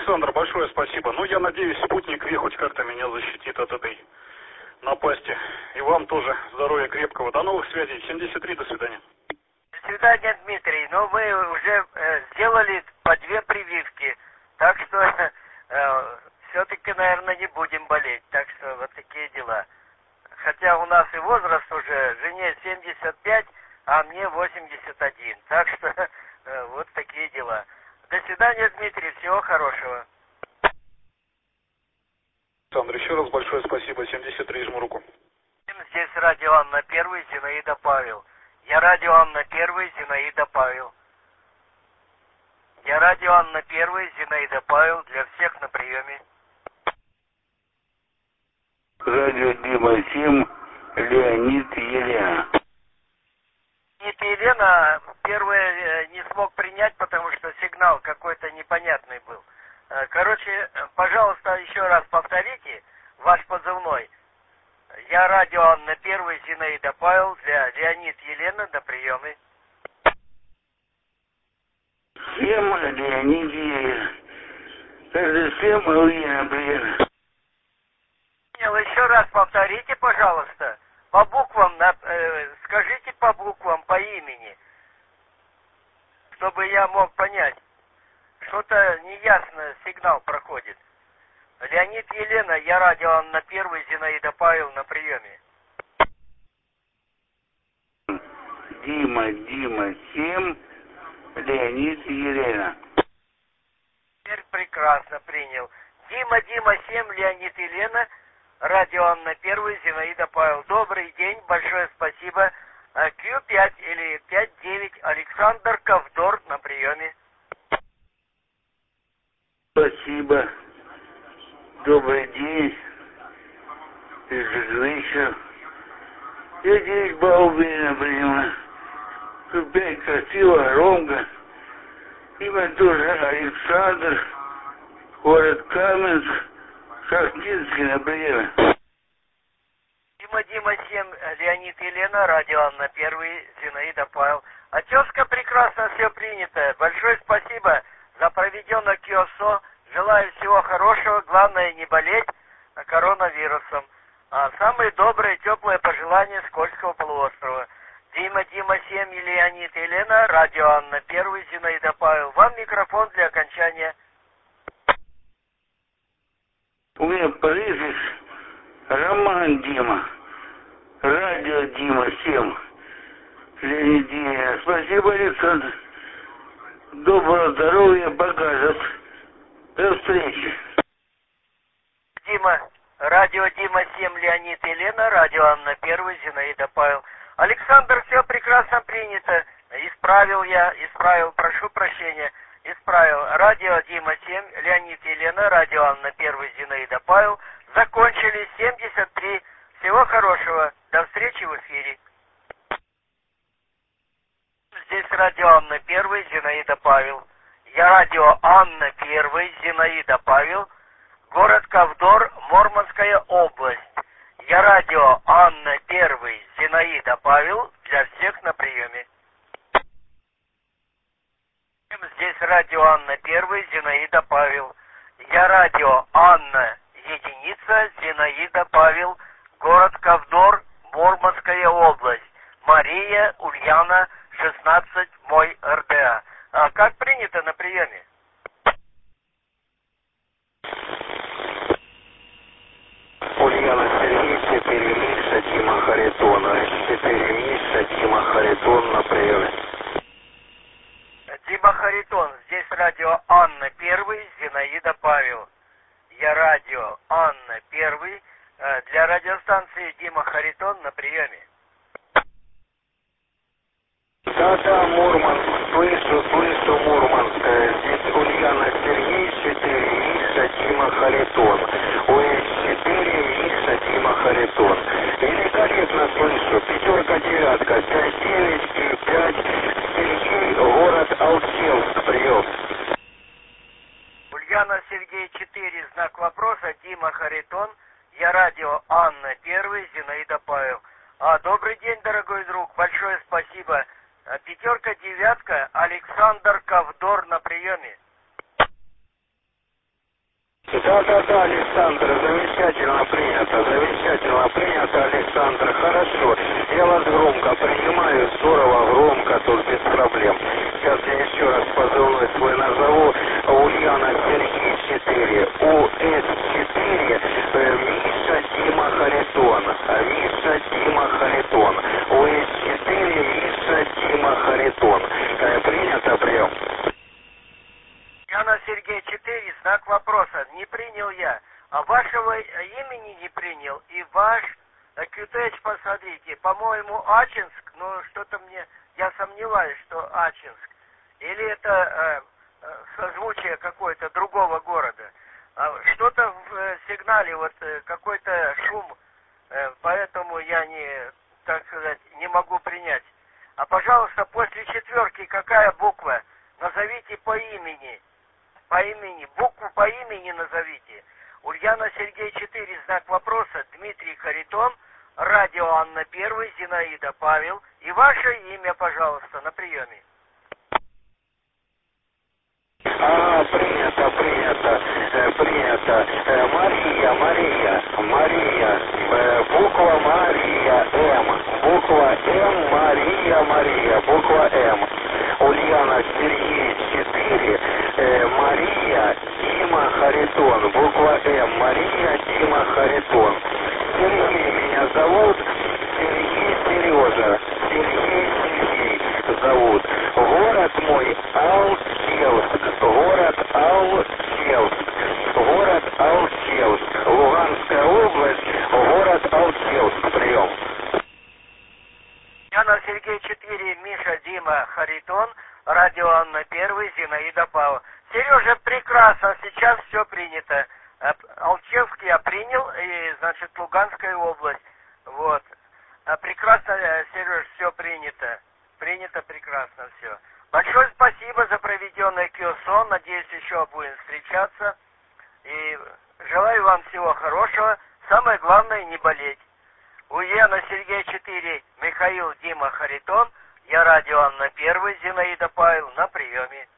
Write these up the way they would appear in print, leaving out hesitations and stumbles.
Александр, большое спасибо. Ну, я надеюсь, спутник Ви хоть как-то меня защитит от этой напасти. И вам тоже здоровья крепкого. До новых связей. 73, до свидания. До свидания, Дмитрий. Но мы уже сделали по 2 прививки. Так что все-таки, наверное, не будем болеть. Так что вот такие дела. Хотя у нас и возраст уже, жене 75, а мне 81. Так что вот такие дела. До свидания, Дмитрий. Всего хорошего. Александр, еще раз большое спасибо. 73, жму руку. Здесь радио Анна Первый, Зинаида Павел. Я радио Анна Первый, Зинаида Павел. Я радио Анна Первый, Зинаида Павел. Для всех на приеме. Радио Дима 7, Леонид и Елена. Леонид и Елена первое не смог принять, потому что сигнал какой-то непонятный был. Короче, пожалуйста, еще раз повторите ваш позывной. Я радио Анна Первый, Зинаида Павел. Для Леонид и Елена на приеме. 7, Леонид и Елена. Это 7, Елена, привет. Еще раз повторите, пожалуйста, по буквам, скажите по буквам, по имени, чтобы я мог понять. Что-то неясно сигнал проходит. Леонид Елена, я радио Анна Первый, Зинаида Павел на приеме. Дима 7, Леонид и Елена. Теперь прекрасно принял. Дима 7, Леонид и Елена. Радио Анна Первый, Зинаида Павел. Добрый день, большое спасибо. Q5 или 5-9, Александр Ковдор на приеме. Спасибо. Добрый день. Вечер. Я 9 баллов уверенно принимаю. Тут 5 красиво, громко. Имя тоже Александр. Город Каменск. Шахтинский на приеме. Дима 7, Леонид и Елена, радио Анна Первый, Зинаида Павел. А тезка прекрасно все принято. Большое спасибо за проведенное КИОСО. Желаю всего хорошего. Главное не болеть коронавирусом. Самые добрые, теплые пожелания с Кольского полуострова. Дима 7 и Леонид и Елена, радио Анна Первый, Зинаида Павел. Вам микрофон для окончания. У меня префикс Роман Дима. Радио Дима 7. Леонид и Елена. Спасибо, Александр. Доброго здоровья, покажет. До встречи. Дима, радио Дима 7, Леонид и Елена, радио Анна Первый, Зинаида Павел. Александр, все прекрасно принято. Исправил, прошу прощения. Исправил. Радио Дима 7, Леонид и Елена, радио Анна Первый, Зинаида Павел. Закончили 73. Всего хорошего. До встречи в эфире. Здесь радио Анна Первый, Зинаида Павел. Я радио Анна Первый, Зинаида Павел. Город Ковдор, Мурманская область. Я радио Анна Первый, Зинаида Павел. Для всех на приеме. Здесь радио Анна Первый, Зинаида Павел. Я радио Анна Единица, Зинаида Павел. Город Ковдор, Мурманская область. Мария, Ульяна, 16, мой РДА. Как принято на приеме? Ульяна Сергей, 4 Миша, Дима Харитон. 4 Миша, Дима Харитон на приеме. Дима Харитон, здесь радио Анна Первый, Зинаида Павел. Я радио Анна Первый. Для радиостанции Дима Харитон на приеме. Да, Мурманск, слышу Мурманск. Здесь Ульяна Сергей, 4 Миша, Дима Харитон. ОС-4, Миша, Дима Харитон. Великолепно слышу. 5-9, 5-9, 5, Сергей, город Алчевск, прием. Ульяна Сергей 4, знак вопроса, Дима Харитон. Я радио Анна Первый, Зинаида Павел. Добрый день, дорогой друг, большое спасибо. 5-9, Александр Ковдор на приеме. Да, Александр, замечательно принято, Александр, хорошо. Я вас громко принимаю, здорово, громко, тут без проблем. Сейчас я еще раз позывной свой назову. Ульяна Сергей 4, УС4, Миша Дима Харитон, УС4, Миша Дима Харитон. Принято, прием. Ульяна Сергей 4, знак вопроса. Не принял я. А вашего имени не принял. И ваш QTH, посмотрите, по-моему, Ачинск, но что-то я сомневаюсь, что Ачинск. Или это созвучие какое-то другого города. Что-то в сигнале, вот какой-то шум, поэтому я не могу принять. А, пожалуйста, после четверки какая буква? Назовите по имени. Букву по имени назовите. Ульяна Сергей 4, знак вопроса, Дмитрий Харитон, радио Анна 1, Зинаида Павел. И ваше имя, пожалуйста, на приеме. Принято. Мария. Буква Мария, М. Буква М. Ульяна Сергей 4, Мария Дима Харитон. Буква М. Мария Дима Харитон. Сергей меня зовут. Сергей Сережа. Сергей зовут. Город мой Алчевск. Луганская область. Город Алчевск. Прием. Ульяна Сергей 4, Миша Дима Харитон, радио Анна 1, Зинаида Павел. Сережа, прекрасно, сейчас все принято. Алчевск я принял, и, значит, Луганская область. Вот. Прекрасно, Сереж, все принято. Принято прекрасно все. Большое спасибо за проведенное КИОСО. Надеюсь, еще будем встречаться. И желаю вам всего хорошего. Самое главное, не болеть. Ульяна Сергей 4, Михаил Дима Харитон. Я радио Анна 1, Зинаида Павел, на приеме.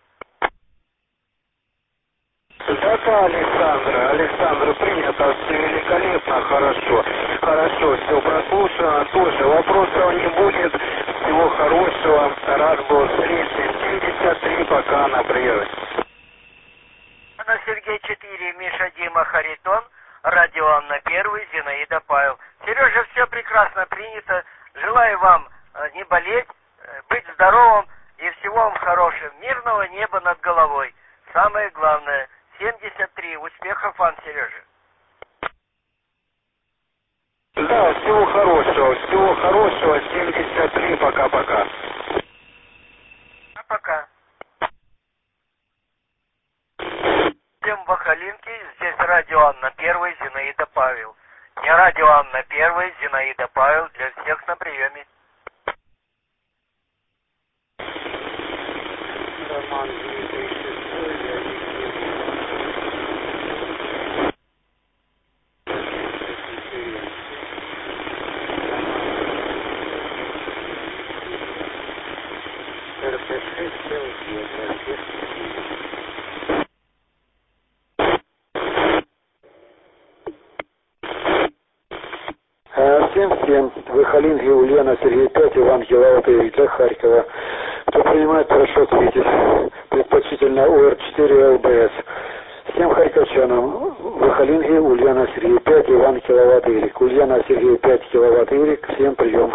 Да, Александр, принято, все великолепно, хорошо, все прослушано, тоже вопросов не будет, всего хорошего, рад был встрече, 73, пока на приеме. Ульяна Сергей 4, Миша Дима Харитон, радио Анна 1, Зинаида Павел. Сережа, все прекрасно принято, желаю вам не болеть, быть здоровым и всего вам хорошего, мирного неба над головой, самое главное. 73. Успехов вам, Сережа. Да, всего хорошего. 73. Пока-пока. Пока. Всем Бахалинки. Здесь радио Анна 1, Зинаида Павел. Не радио Анна 1, Зинаида Павел. Для всех на приеме. Роман Дмитрий 6. Всем. Выхолинги, Ульяна, Сергей 5, Иван Елаутович для Харькова. Кто принимает, прошу ответить. Предпочтительно УР-4 ЛБС. Всем харьковчанам. Выхолинги, Ульяна, Сергей 5, Иван киловатт-ирик. Ульяна, Сергей 5, киловатт-ирик. Всем прием.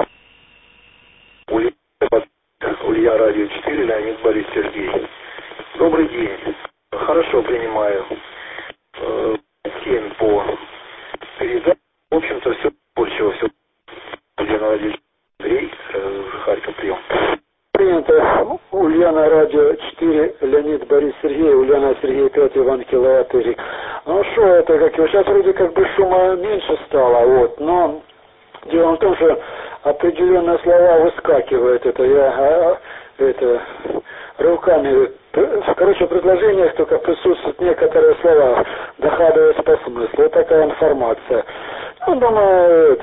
Улья, радио 4, Леонид Борис Сергей. Добрый день. Хорошо принимаю. 7 по передаче. В общем-то, все больше все. Ульяна, радио 4, Харьков, прием. Принято. Ульяна, радио 4, Леонид Борис Сергей, Ульяна, Сергей 5, Иван киловатт-ирик. Ну что это, как его, сейчас вроде как бы шума меньше стало, вот, но дело в том, что определенные слова выскакивают, я руками, короче, в предложениях только присутствуют некоторые слова, догадываясь по смыслу, вот такая информация. Ну, думаю,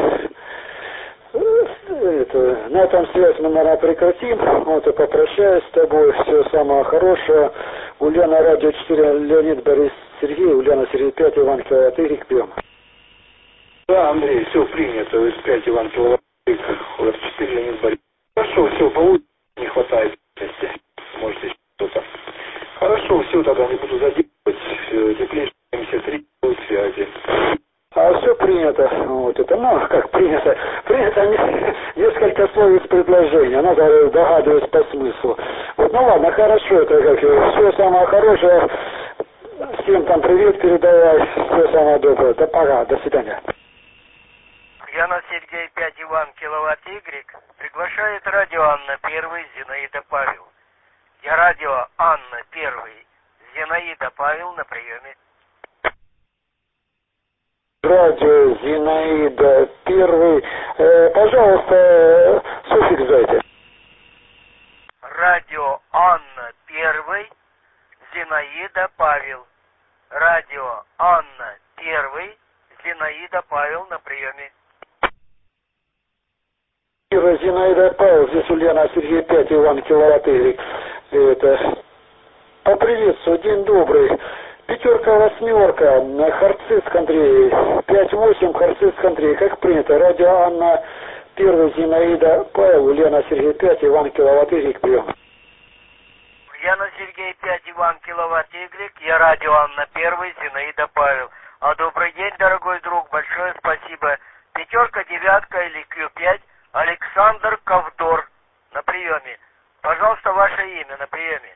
на этом связь мы, наверное, прекратим. Вот и попрощаюсь с тобой. Всего самого хорошего. Ульяна, радио 4, Леонид Борис Сергей, Ульяна, Сергей 5, Иван, киловатт Y, прием. Да, Андрей, все принято. С5 Иван киловатт, УР-4 Леонид Борисович. Хорошо, все, получится, не хватает. Можете что-то. Хорошо, все, тогда не буду задерживать. Теплейший 73 по связи. А все принято. Вот это, ну, как принято. Принято несколько слов из предложения. Надо догадываться по смыслу. Вот, ну ладно, хорошо, это как все самое хорошее. Всем там привет передавай. Все самое доброе. Да пора, до свидания. Яна Сергей 5 Иван киловатт Y приглашает радио Анна 1 Зинаида Павел. Я радио Анна 1 Зинаида Павел на приеме. Радио Зинаида 1. Пожалуйста, суффикс дайте. Радио Анна 1 Зинаида Павел. Радио Анна 1 Зинаида Павел на приеме. Зинаида Павел, здесь Ульяна, Сергей 5, Иван, киловатт Y. Это, поприветствую, день добрый. 5, 8, Харциск Андрей, 5-8, Харциск Андрей, как принято. Радио Анна 1, Зинаида Павел, Ульяна, Сергей 5, Иван, киловатт Y, прием. Ульяна Сергей 5 Иван киловатт Y, я радио Анна 1 Зинаида Павел. А добрый день, дорогой друг, большое спасибо. 5, 9 или Q5 Александр Ковдор на приеме. Пожалуйста, ваше имя на приеме.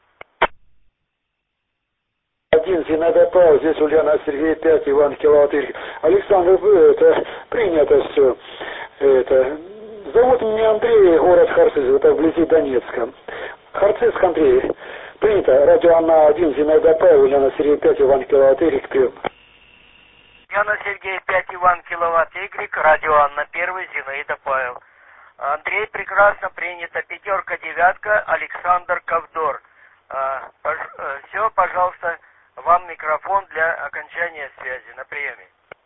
1, Зинаида Павел, здесь Ульяна, Сергей 5, Иван, киловатт Y. Александр, это принято все. Это, зовут меня Андрей, город Харциск, это вблизи Донецка. Харциск Андрей, принято. Радио Анна 1, Зинаида Павел, Ульяна, Сергей 5, Иван, киловатт Y, прием. Яна Сергей 5 Иван киловатт Y, радио Анна 1 Зинаида Павел. Андрей, прекрасно принято. 5, 9 Александр Ковдор. Все, пожалуйста, вам микрофон для окончания связи на приеме.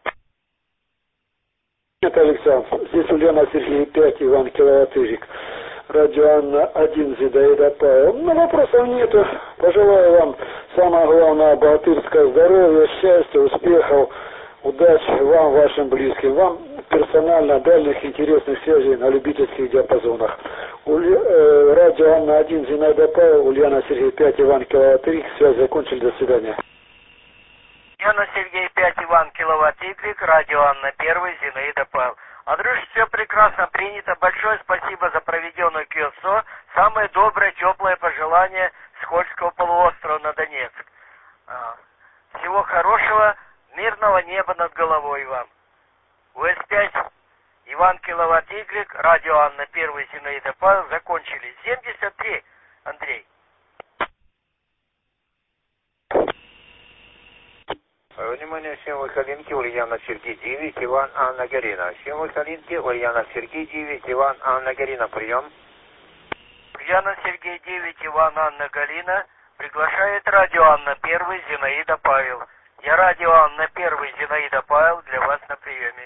Это Александр. Здесь Ульяна, Сергей 5, Иван, киловатт Y. Радио Анна 1, Зинаида Павел. Ну, вопросов нету. Пожелаю вам самое главное богатырское здоровья, счастья, успехов, удачи вам, вашим близким. Вам персонально дальних интересных связей на любительских диапазонах. Радио Анна 1, Зинаида Павел, Ульяна, Сергей 5, Иван, киловатт Y. Связь закончили. До свидания. Яна Сергей 5 Иван киловатт Y, радио Анна 1 Зинаида Павел. Андрюш, все прекрасно принято. Большое спасибо за проведенную КСО. Самое доброе, теплое пожелание с Кольского полуострова на Донецк. Всего хорошего, мирного неба над головой вам. УС-5 Иван киловатт Y, радио Анна 1 Зинаида Павел закончили. 73, Андрей. Внимание, всем Выхолинки, Ульяна, Сергей 9, Иван, Анна, Галина. Всем Выхолинки, Ульяна, Сергей 9, Иван, Анна, Галина. Прием. Ульяна, Сергей 9, Иван, Анна, Галина. Приглашает радио Анна 1 Зинаида Павел. Я радио Анна 1 Зинаида Павел для вас на приеме.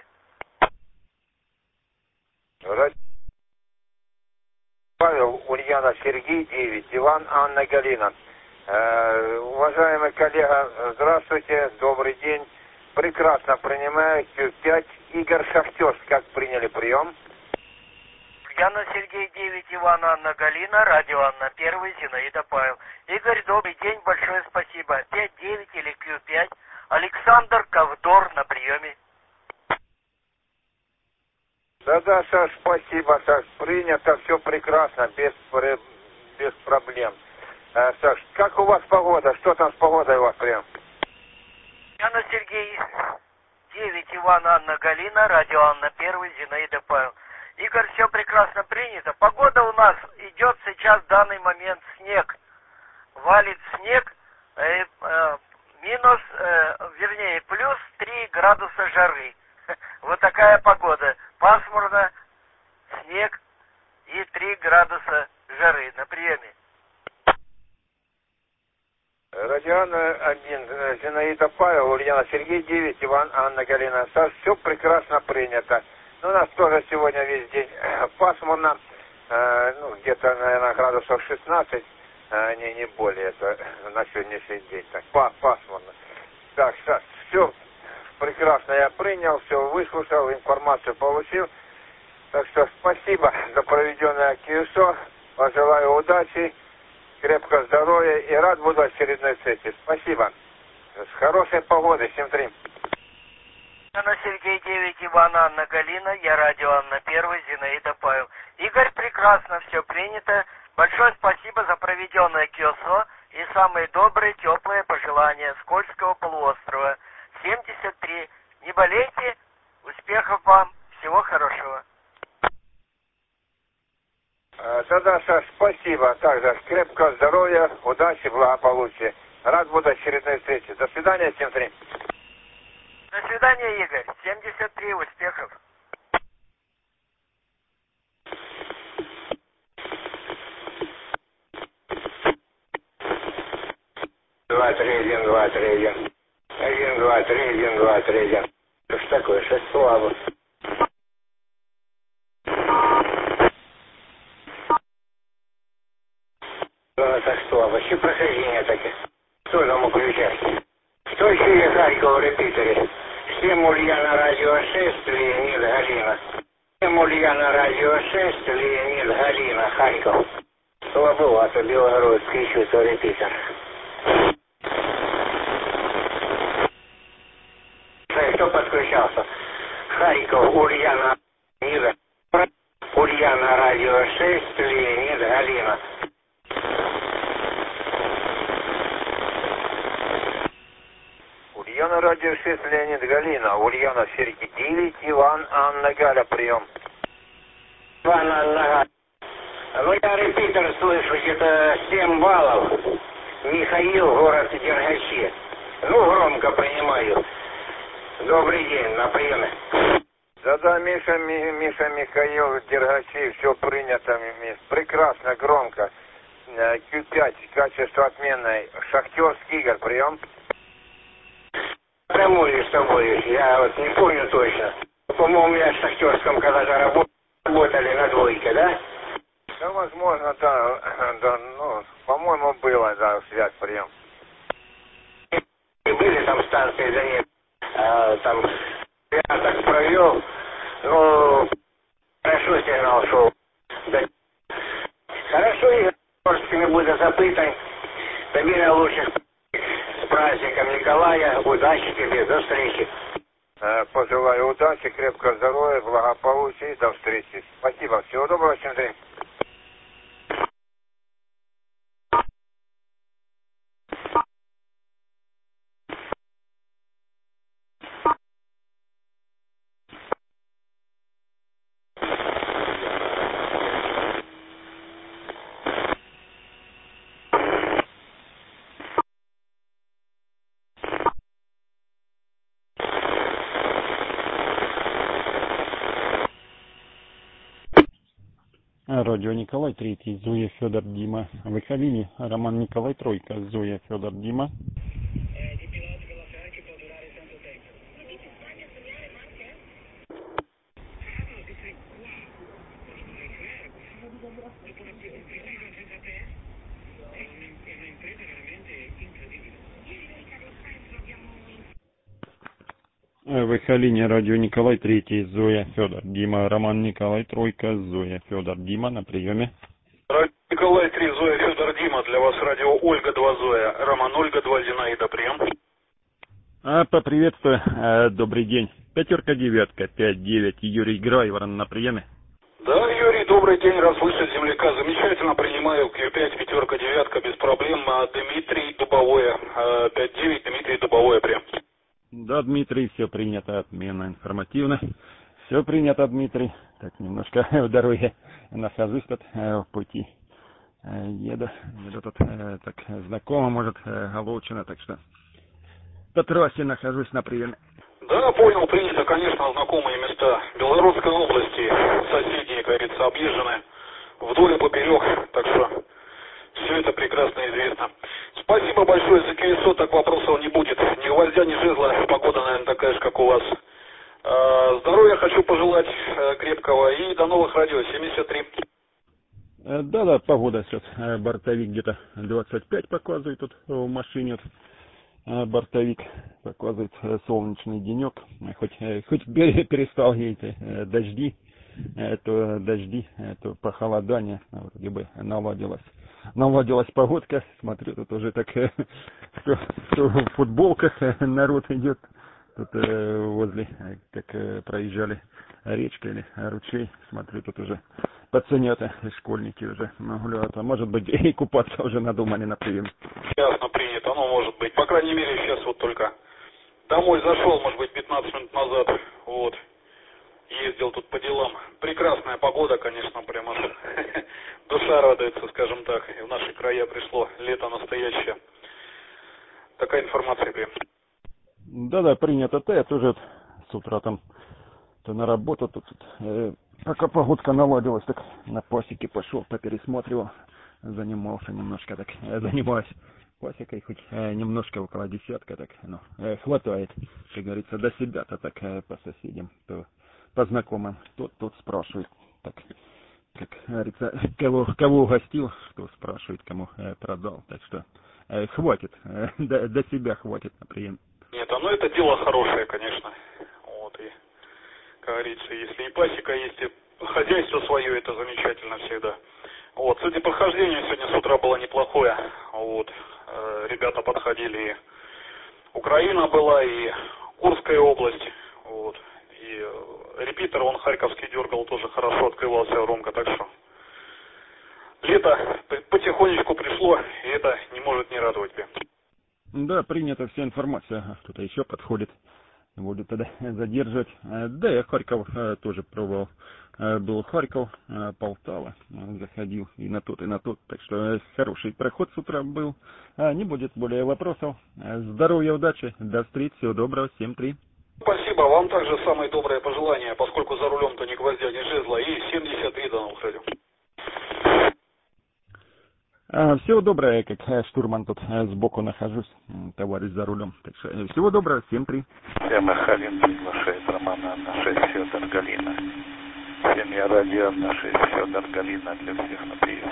Павел, Ульяна, Сергей 9, Иван, Анна, Галина. Уважаемый коллега, здравствуйте, добрый день. Прекрасно принимаю Q5. Игорь Шахтерск, как приняли прием? Яна Сергей 9, Иван, Анна, Галина, радио Анна 1 Зинаида Павел. Игорь, добрый день, большое спасибо. 5-9 или Q5 Александр Ковдор на приеме. Да, Саш, спасибо, Саш, принято, все прекрасно, без проблем. Саш, как у вас погода? Что там с погодой у вас прям? Яна Сергей 9, Иван, Анна, Галина, радио Анна 1 Зинаида Павел. Игорь, все прекрасно принято. Погода у нас идет сейчас в данный момент снег. Валит снег, плюс 3 градуса жары. Вот такая погода. Пасмурно, снег и 3 градуса жары на приеме. Радио Анна 1, Зинаида Павел, Ульяна, Сергей 9, Иван, Анна, Галина. Саш, все прекрасно принято. У нас тоже сегодня весь день пасмурно, где-то, наверное, градусов 16, не более, это на сегодняшний день, так, пасмурно. принял, все выслушал, информацию получил. Так что спасибо за проведенное QSO. Пожелаю удачи, крепкого здоровья и рад буду очередной встрече. Спасибо. С хорошей погодой. Всем трим. На Сергей 9, Иван, Анна, Галина, я радио Анна 1, Зинаида, Павел. Игорь, прекрасно, все принято. Большое спасибо за проведенное QSO и самые добрые, теплые пожелания с Кольского полуострова. 73. Не болейте, успехов вам, всего хорошего. Да, Саш, спасибо. Также крепкого здоровья, удачи, благополучия. Рад буду очередной встрече. До свидания, 73. До свидания, Игорь. 73, успехов. 2-3-1, 2-3-1. 1-2-3-1, 2-3-1. Что ж такое, 6 слава. Так слабо. Еще прохождение таки. Кто там включает? Кто еще есть Харьков в репитере? 7 Ульяна радио 6, Леонид Галина. 7 Ульяна радио 6, Леонид Галина, Харьков. Слабовато, Белгородский чувство репитер. Кто подключался? Харьков, Ульяна, Леонид. Ульяна радио 6, Леонид Галина. Ульяна радио 6, Леонид Галина. Ульяна Сергей 9, Иван, Анна, Галя, прием. Иван, Анна, Галя. Ну, я репитер слышу, где-то 7 баллов. Михаил, город Дергачи. Ну, громко принимаю. Добрый день, на приеме. Да, Миша, Михаил, Дергачи, все принято. Прекрасно, громко. Q5, качество отменное. Шахтерский Игорь, прием. Прямую с тобой, я вот не помню точно. По-моему, я в Шахтерском когда-то работали на двойке, да? Да, возможно, да, ну, по-моему, было, да, связь, прием. И были там станции, да нет, там, я так провел, ну, хорошо сигнал шел. Да. Хорошо, и Орскими будет запытан, тобі лучших с праздником Николая, удачи тебе, до встречи. Пожелаю удачи, крепкого здоровья, благополучия и до встречи. Спасибо, всего доброго, всем день. Радио Николай, 3, Зоя, Федор, Дима. В Экалине Роман Николай, 3, Зоя, Федор, Дима. В Экалине радио Николай, 3, Зоя, Федор, Дима. Роман Николай, 3, Зоя, Федор, Дима на приеме. Радио Николай, 3, Зоя, Федор, Дима. Для вас радио Ольга, 2, Зоя. Роман, Ольга, 2, Зинаида. Прием. Поприветствую. Добрый день. 5-9, 5-9. Юрий Грайвор на приеме. Да, Юрий, добрый день. Раз слышать земляка. Замечательно принимаю. Q5, 5-9, без проблем. Дмитрий, Дубовое. 5-9, Дмитрий, Дубовое. Прием. Да, Дмитрий, все принято, отменно, информативно. Все принято, Дмитрий. Так, немножко в дороге нахожусь тут, в пути. Еду тут, так, знакомо, может, Головчина, так что по трассе нахожусь на приеме. Да, понял, принято, конечно, знакомые места Белгородской области, соседние, как говорится, объезжены вдоль и поперек, так что все это прекрасно известно. Спасибо большое за QSO, так вопросов не будет. Ни гвоздя, ни жезла, погода, наверное, такая же, как у вас. Здоровья хочу пожелать крепкого и до новых радио, 73. Да, погода сейчас, бортовик где-то 25 показывает тут в машине. бортовик. Показывает солнечный денек. Хоть перестал эти дожди, то похолодание вроде бы наладилась погодка. Смотрю, тут уже так кто в футболках народ идет. Тут возле, как проезжали речка или ручей, смотрю, тут уже пацанят, школьники уже гуляют. А может быть и купаться уже надумали на прием. Ясно, принято, ну может быть. По крайней мере сейчас вот только домой зашел, может быть 15 минут назад. Вот. Ездил тут по делам. Прекрасная погода, конечно, прямо душа радуется, скажем так. И в наши края пришло лето настоящее. Такая информация прям. Да, принято. Я тоже с утра там на работу тут пока погодка наладилась, так на пасеке пошел, попересматривал, занимался немножко, так занимаюсь пасекой, хоть немножко, около десятка, так, ну, хватает, как говорится, до себя-то так по соседям, то по знакомым, тот спрашивает, так, как говорится, кого угостил, кто спрашивает, кому продал, так что хватит, до себя хватит на прием. Нет, ну это дело хорошее, конечно. Вот, и, как говорится, если и пасека есть, и хозяйство свое, это замечательно всегда. Вот, судя по хождению, сегодня с утра было неплохое. Вот, ребята подходили, и Украина была, и Курская область. Вот, и репитер, он харьковский дергал, тоже хорошо открывался громко, так что лето потихонечку пришло, и это не может не радовать. Да, принята вся информация. Кто-то еще подходит, будет тогда задерживать. Да, я Харьков тоже пробовал. Был Харьков, Полтава, заходил и на тот. Так что хороший проход с утра был. Не будет более вопросов. Здоровья, удачи, до встречи, всего доброго, 7-3. Спасибо, вам также самые добрые пожелания, поскольку за рулем-то ни гвоздя, ни жезла, и 73 до новых радио. Всего доброго, как штурман тут сбоку нахожусь, товарищ за рулем. Так что всего доброго, 7-3. Семья Халин приглашает Романа на 6 Федор Галина. Семья радио на 6 Федор Галина для всех на прием.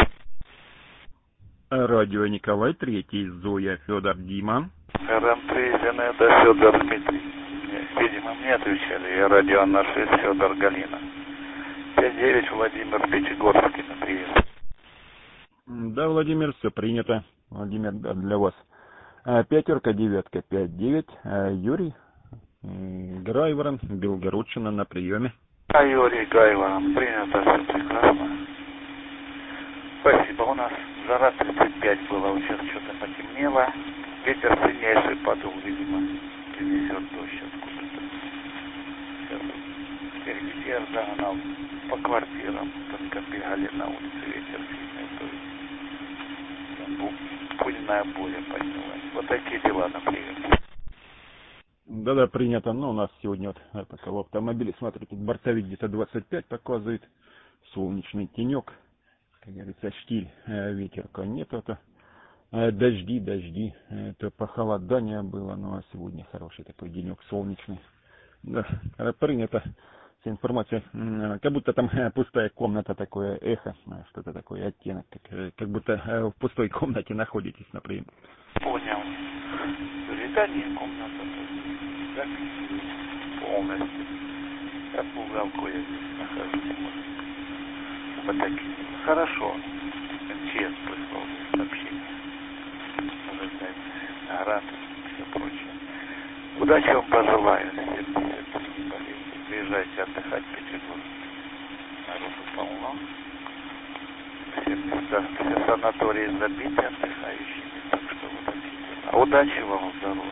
Радио Николай, 3, Зоя, Федор, Дима. РМ3, Зенеда, Федор, Дмитрий. Видимо, мне отвечали. Я радио на 6 Федор Галина. 5-9 Владимир Пятигорский на прием. Да, Владимир, все принято. Владимир, для вас. 5, 9, 5, 9. Юрий Грайворон, Белгородчина на приеме. Юрий Грайворон, принято, все прекрасно. Спасибо. У нас жара 35 было, сейчас что-то потемнело. Ветер сильнейший подул, видимо, принесет дождь откуда-то. Сейчас впереди я загнал по квартирам, только бегали на улице, ветер сильный, то есть пыльная буря поднялась. Вот такие дела, например. Да, принято. Но у нас сегодня вот пока в автомобиле, смотрю, тут бортовик где-то 25 показывает. Солнечный тенек. Как говорится, штиль, ветерка нет. Это дожди. Это похолодание было. Ну а сегодня хороший такой денек солнечный. Да, принято. Вся информация, как будто там пустая комната, такое эхо, что-то такое, оттенок, как будто в пустой комнате находитесь, например. Понял. Летание комната, так, полностью. Я по уголку я здесь нахожусь. Вот такие. Хорошо. МЧС прислал сообщение. Может дать наград и все прочее. Удачи вам пожелаю. 70 болезней. Приезжайте отдыхать в Петербург. Народу полно. Все санатории забиты отдыхающими. Так что удачи вам, здоровья.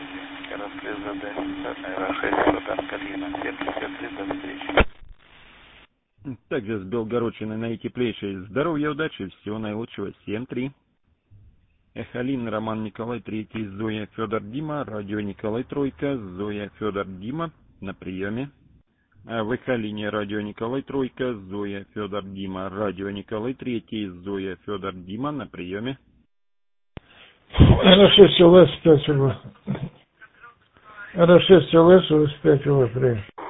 РА-6 Федор Галина. 73 до встречи. Также с Белгородчиной наитеплейшей здоровья, удачи, всего наилучшего, 7-3. Эхалин, Роман Николай, 3, Зоя, Федор, Дима, радио Николай, 3, Зоя, Федор, Дима, на приеме. В Эхалине радио Николай, 3, Зоя, Федор, Дима, радио Николай, 3, Зоя, Федор, Дима, на приеме. РА-6 ЛС 5 УВ. РА-6 ЛС 5 УВ, прием.